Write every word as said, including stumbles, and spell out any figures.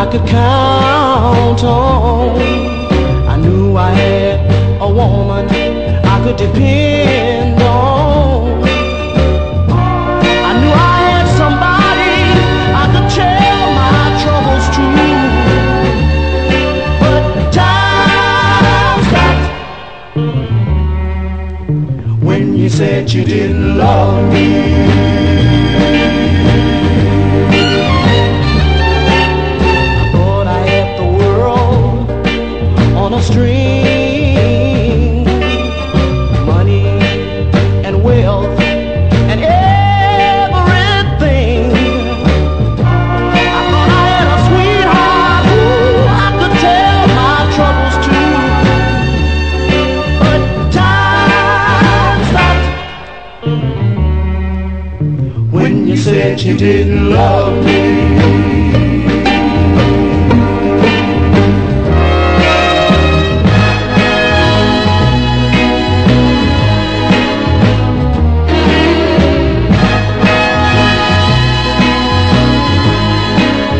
could count on. I knew I had a woman I could depend on. I knew I had somebody I could tell my troubles to. But time stopped when you said you didn't love me. On a string, money and wealth and everything. I thought I had a sweetheart who I could tell my troubles to. But time stopped when you said you didn't love me.